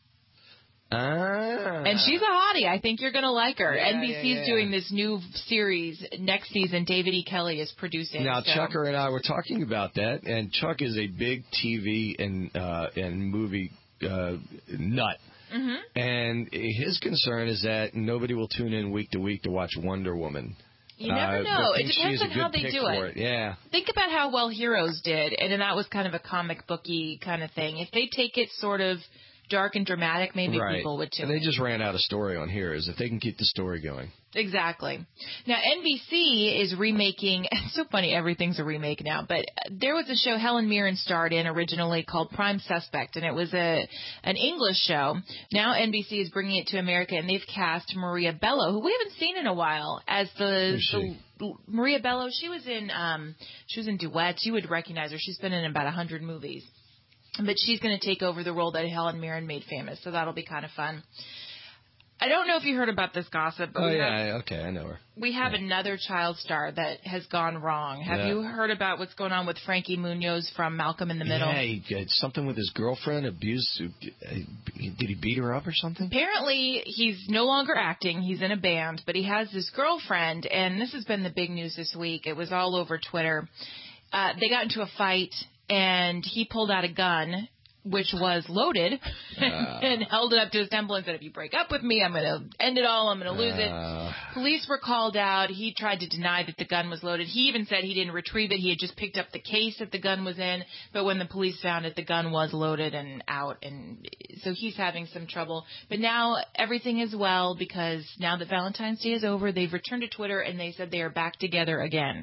Ah. And she's a hottie. I think you're going to like her. Yeah, N B C's yeah, yeah. doing this new series next season. David E. Kelly is producing. Now, so. Chucker and I were talking about that, and Chuck is a big T V and uh, and movie uh, nut. Mm-hmm. And his concern is that nobody will tune in week to week to watch Wonder Woman. You never uh, know. It depends depends on how they do it. it. Yeah. Think about how well Heroes did, and that was kind of a comic booky kind of thing. If they take it sort of dark and dramatic, maybe right. people would tune and they in. just ran out of story on Heroes. If they can keep the story going. Exactly. Now, N B C is remaking, it's so funny, everything's a remake now, but there was a show Helen Mirren starred in originally called Prime Suspect, and it was a an English show. Now N B C is bringing it to America, and they've cast Maria Bello, who we haven't seen in a while, as the, the Maria Bello. She was in um, she was in Duets. You would recognize her. She's been in about a hundred movies. But she's going to take over the role that Helen Mirren made famous, so that'll be kind of fun. I don't know if you heard about this gossip. But oh, we yeah, have, okay, I know her. We have yeah. another child star that has gone wrong. Have yeah. you heard about what's going on with Frankie Munoz from Malcolm in the Middle? Yeah, he had something with his girlfriend, abused. Did he beat her up or something? Apparently, he's no longer acting. He's in a band, but he has this girlfriend, and this has been the big news this week. It was all over Twitter. Uh, they got into a fight, and he pulled out a gun, which was loaded, uh, and held it up to his temple and said, if you break up with me, I'm going to end it all. I'm going to lose uh, it. Police were called out. He tried to deny that the gun was loaded. He even said he didn't retrieve it. He had just picked up the case that the gun was in. But when the police found it, the gun was loaded and out. And so he's having some trouble. But now everything is well because now that Valentine's Day is over, they've returned to Twitter and they said they are back together again.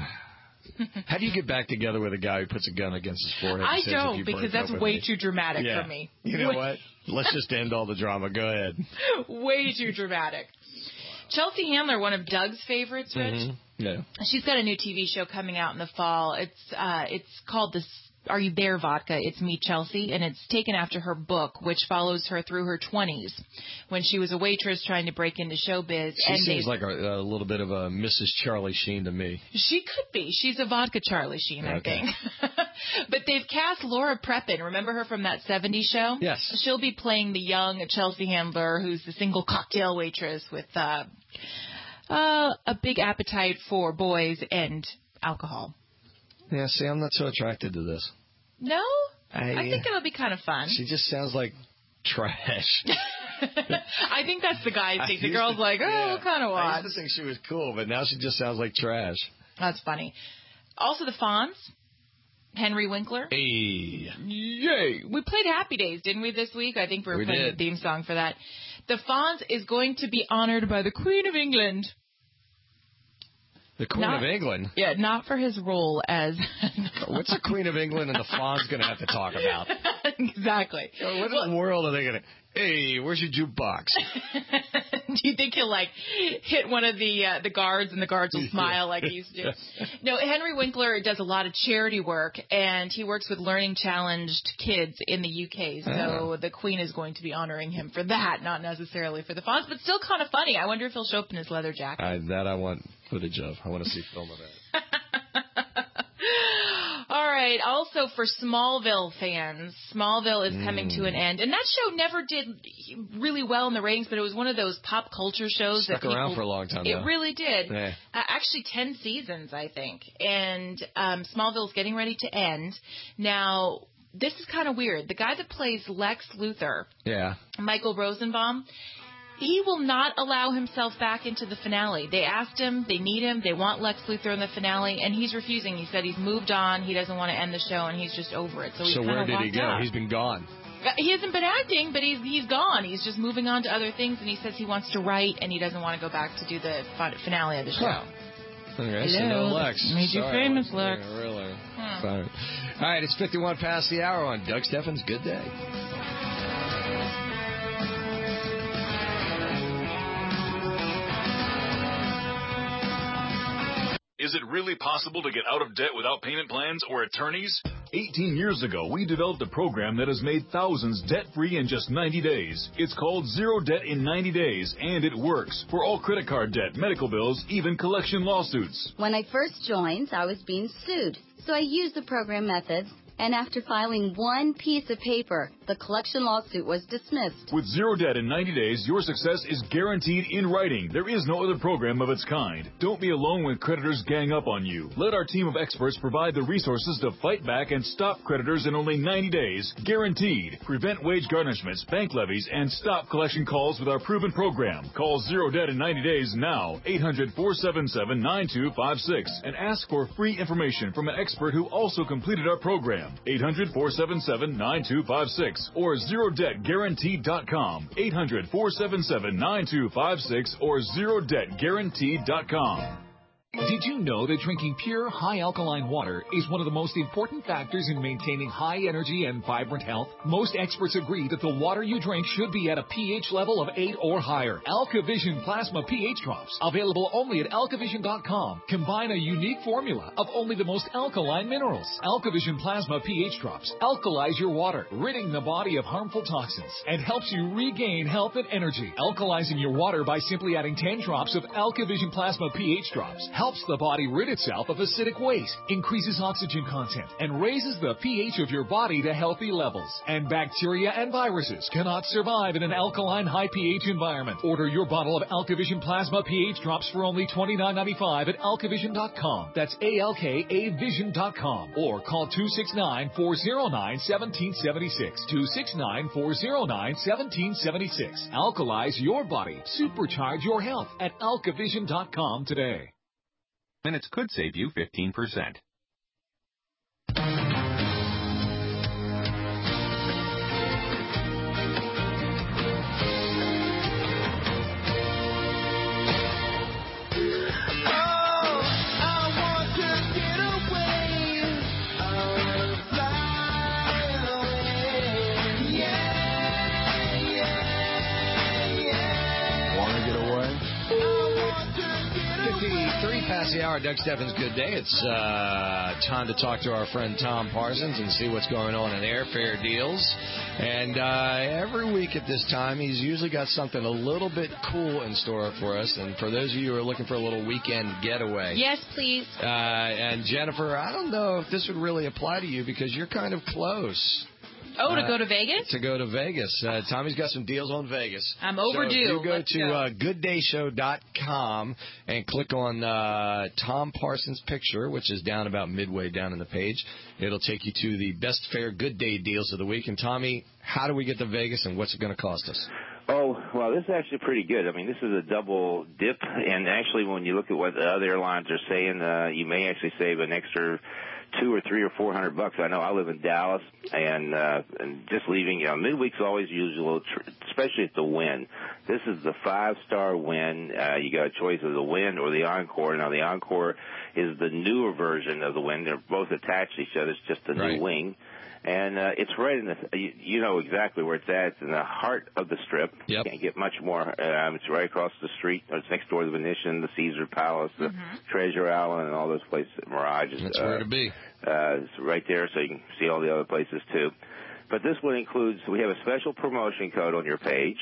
How do you get back together with a guy who puts a gun against his forehead? I don't, because that's way me. too dramatic yeah. for me. You know what? Let's just end all the drama. Go ahead. Way too dramatic. Chelsea Handler, one of Doug's favorites, Rich. Mm-hmm. Yeah. She's got a new T V show coming out in the fall. It's uh, it's called the Are You There, Vodka? It's Me, Chelsea, and it's taken after her book, which follows her through her twenties when she was a waitress trying to break into showbiz. She and seems they, like a, a little bit of a Missus Charlie Sheen to me. She could be. She's a vodka Charlie Sheen, I okay. think. But they've cast Laura Prepon. Remember her from that seventies show? Yes. She'll be playing the young Chelsea Handler, who's the single cocktail waitress with uh, uh, a big appetite for boys and alcohol. Yeah, see, I'm not so attracted to this. No? I, I think it'll be kind of fun. She just sounds like trash. I think that's the guy think. The girl's to, like, oh, yeah. kind of odd. I used to think she was cool, but now she just sounds like trash. That's funny. Also, the Fonz. Henry Winkler. Hey. Yay. We played Happy Days, didn't we, this week? I think we were we playing did. the theme song for that. The Fonz is going to be honored by the Queen of England. The Queen not, of England? Yeah, not for his role as... What's the Queen of England and the Fonz going to have to talk about? Exactly. You know, what well, in the world are they going to... Hey, where's your jukebox? Do you think he'll, like, hit one of the uh, the guards and the guards will smile like he used to? No, Henry Winkler does a lot of charity work, and he works with learning challenged kids in the U K. So oh. the Queen is going to be honoring him for that, not necessarily for the Fonz, but still kind of funny. I wonder if he'll show up in his leather jacket. I, that I want footage of. I want to see film of that. All right. Also, for Smallville fans, Smallville is coming mm. to an end. And that show never did really well in the ratings, but it was one of those pop culture shows Stuck that people, around for a long time, It though. really did. Yeah. Uh, actually, ten seasons, I think. And um, Smallville's getting ready to end. Now, this is kind of weird. The guy that plays Lex Luthor, yeah, Michael Rosenbaum, he will not allow himself back into the finale. They asked him, they need him, they want Lex Luthor in the finale, and he's refusing. He said he's moved on, he doesn't want to end the show, and he's just over it. So, so he's where did walked he go? out. He's been gone. He hasn't been acting, but he's he's gone. He's just moving on to other things, and he says he wants to write, and he doesn't want to go back to do the finale of the show. Huh. Okay, so no Lex. Made you Sorry, famous, Lex. Yeah, really. Hmm. Sorry. All right, it's fifty-one past the hour on Doug Steffens' Good Day. Is it really possible to get out of debt without payment plans or attorneys? eighteen years ago, we developed a program that has made thousands debt-free in just ninety days. It's called Zero Debt in ninety days, and it works for all credit card debt, medical bills, even collection lawsuits. When I first joined, I was being sued, so I used the program methods, and after filing one piece of paper, the collection lawsuit was dismissed. With Zero Debt in ninety days, your success is guaranteed in writing. There is no other program of its kind. Don't be alone when creditors gang up on you. Let our team of experts provide the resources to fight back and stop creditors in only ninety days. Guaranteed. Prevent wage garnishments, bank levies, and stop collection calls with our proven program. Call Zero Debt in ninety days now, eight hundred, four seven seven, nine two five six, and ask for free information from an expert who also completed our program. eight hundred, four seven seven, nine two five six or zero debt guaranteed dot com. eight hundred, four seven seven, nine two five six or zero debt guaranteed dot com. Did you know that drinking pure, high-alkaline water is one of the most important factors in maintaining high energy and vibrant health? Most experts agree that the water you drink should be at a pH level of eight or higher. AlkaVision Plasma pH Drops, available only at alkavision dot com, combine a unique formula of only the most alkaline minerals. AlkaVision Plasma pH Drops alkalize your water, ridding the body of harmful toxins, and helps you regain health and energy. Alkalizing your water by simply adding ten drops of AlkaVision Plasma pH Drops helps the body rid itself of acidic waste, increases oxygen content, and raises the pH of your body to healthy levels. And bacteria and viruses cannot survive in an alkaline high pH environment. Order your bottle of AlkaVision Plasma pH Drops for only twenty-nine ninety-five at alkavision dot com. That's A L K A vision dot com. Or call two six nine, four zero nine, one seven seven six. two six nine, four zero nine, one seven seven six. Alkalize your body. Supercharge your health at alkavision dot com today. Minutes could save you fifteen percent. fifty-three past the hour, Doug Steffens' Good Day. It's uh, time to talk to our friend Tom Parsons and see what's going on in airfare deals. And uh, every week at this time, he's usually got something a little bit cool in store for us. And for those of you who are looking for a little weekend getaway. Yes, please. Uh, and Jennifer, I don't know if this would really apply to you because you're kind of close. Oh, to uh, go to Vegas? To go to Vegas. Uh, Tommy's got some deals on Vegas. I'm overdue. So if you go Let's to go. uh, good day show dot com and click on uh, Tom Parsons' picture, which is down about midway down in the page, it'll take you to the best fare good day deals of the week. And, Tommy, how do we get to Vegas and what's it going to cost us? Oh, well, this is actually pretty good. I mean, this is a double dip. And actually, when you look at what the other airlines are saying, uh, you may actually save an extra two or three or four hundred bucks. I know I live in Dallas, and uh, and just leaving, you know, midweek's always usually a little, tr- especially at the Wynn. This is the five-star Wynn. Uh, you got a choice of the Wynn or the Encore. Now, the Encore is the newer version of the Wynn. They're both attached to each other. It's just a right. new wing. And uh, it's right in the, you, you know exactly where it's at. It's in the heart of the Strip. Yep. Can't get much more. Um, it's right across the street. It's next door to the Venetian, the Caesar Palace, the mm-hmm. Treasure Island, and all those places. Mirage is That's uh, where to be. Uh, it's right there, so you can see all the other places too. But this one includes, we have a special promotion code on your page,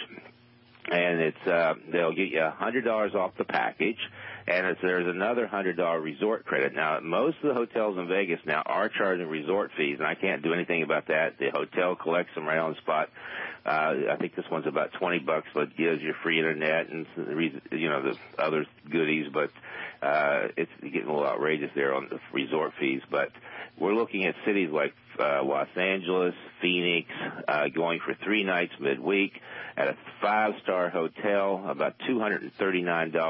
and it's uh, they'll get you one hundred dollars off the package, and it's, there's another one hundred dollars resort credit. Now, most of the hotels in Vegas now are charging resort fees, and I can't do anything about that. The hotel collects them right on the spot. Uh, I think this one's about twenty bucks, but gives you free internet and, you know, the other goodies, but uh, it's getting a little outrageous there on the resort fees. But we're looking at cities like uh, Los Angeles, Phoenix, uh, going for three nights midweek at a five-star hotel, about two hundred thirty-nine dollars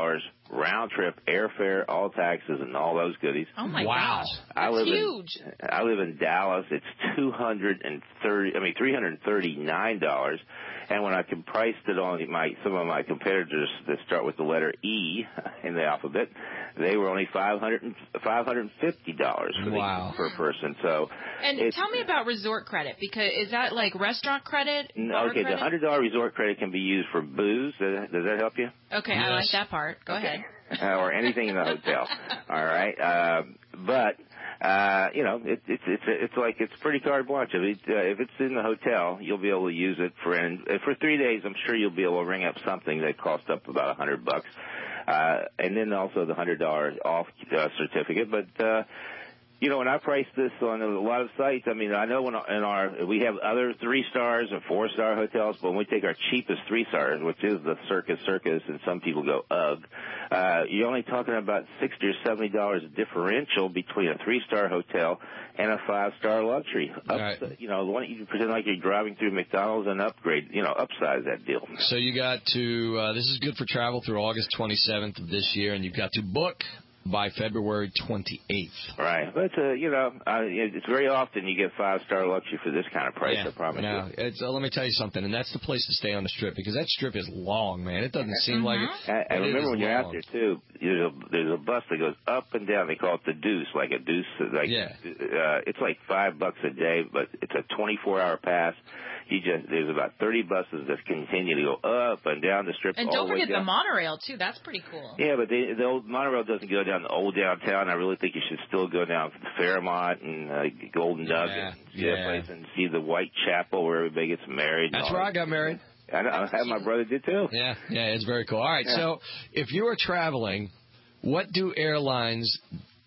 round trip airfare, all taxes, and all those goodies. Oh my wow. gosh, I that's live huge. In, I live in Dallas. It's two hundred and thirty. I mean, three hundred and thirty-nine dollars. And when I can priced it on my some of my competitors that start with the letter E in the alphabet, they were only five hundred and five hundred and fifty dollars for wow. the, per person. So, and tell me about resort credit, because is that like restaurant credit? No, okay, credit? the hundred dollar resort credit can be used for booze. Does that, does that help you? Okay, yes. I like that part. Go okay. ahead. Uh, or anything in the hotel. All right, uh, but. Uh, you know, it, it's it's it's like it's pretty carte blanche. If, it, uh, if it's in the hotel, you'll be able to use it for and for three days. I'm sure you'll be able to ring up something that costs up about a hundred bucks, uh, and then also the hundred dollar off uh, certificate. But uh, you know, when I price this on a lot of sites, I mean, I know when in our we have other three stars or four star hotels, but when we take our cheapest three stars, which is the Circus Circus, and some people go Ugh, uh, you're only talking about sixty or seventy dollars differential between a three star hotel and a five star luxury. Up, right. You know, why don't you pretend like you're driving through McDonald's and upgrade, you know, upsize that deal. So you got to. Uh, this is good for travel through August twenty-seventh of this year, and you've got to book by February twenty-eighth. Right. But, uh, you know, uh, it's very often you get five-star luxury for this kind of price, yeah. I promise no, you. It's, uh, let me tell you something, and that's the place to stay on the Strip, because that Strip is long, man. It doesn't seem mm-hmm. like it. I, I remember when you're long. out there, too, there's a, there's a bus that goes up and down. They call it the Deuce, like a deuce. Like, yeah. Uh, it's like five bucks a day, but it's a twenty-four hour pass. You just There's about thirty buses that continue to go up and down the Strip. And all don't the way forget down. the monorail, too. That's pretty cool. Yeah, but they, the old monorail doesn't go down the old downtown. I really think you should still go down Fairmont and uh, Golden Nugget yeah, and see yeah. that place and see the White Chapel where everybody gets married. That's where I got married. I know. I, my brother did too. Yeah, yeah, it's very cool. All right, yeah. So if you are traveling, what do airlines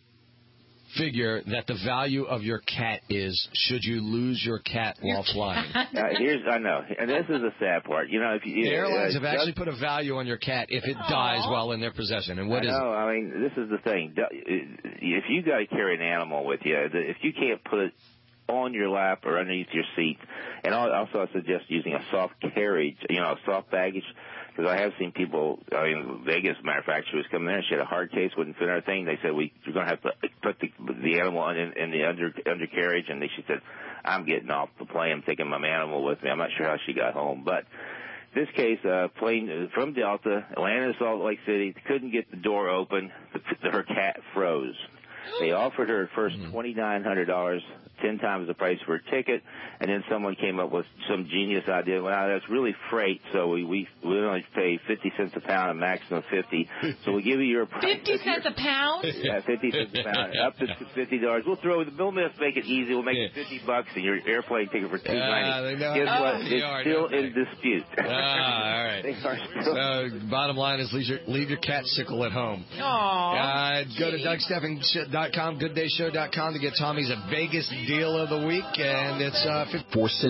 figure that the value of your cat is should you lose your cat while flying? Uh, here's I know, and this is the sad part. You know, if you, the airlines uh, have actually put a value on your cat if it Aww. dies while in their possession. And what I is know, it? I mean, this is the thing. If you got to carry an animal with you, if you can't put it on your lap or underneath your seat, and also I suggest using a soft carriage, you know, soft baggage. Because I have seen people, I mean, Vegas, matter of fact, she was coming there, she had a hard case, wouldn't fit in her thing. They said, we, you're going to have to put the, the animal in, in the under undercarriage. And they, she said, I'm getting off the plane, I'm taking my animal with me. I'm not sure how she got home. But this case, uh, plane from Delta, landed in Salt Lake City, couldn't get the door open. Her cat froze. They offered her at first twenty-nine hundred dollars, ten times the price for a ticket, and then someone came up with some genius idea. Well, that's really freight, so we we we only pay fifty cents a pound, a maximum fifty. So we give you your price. Fifty cents a pound? Yeah, fifty cents a pound, up to fifty dollars. We'll throw the bill. Let's make it easy. We'll make it fifty bucks, and your airplane ticket for two ninety. Uh, Guess oh, what? It's are, still in dispute. Ah, all right. So bottom line is leave your leave your cat sickle at home. Aww. Uh, go to Doug Stephan dot com, good day show dot com to get Tommy's a Vegas deal of the week, and it's uh,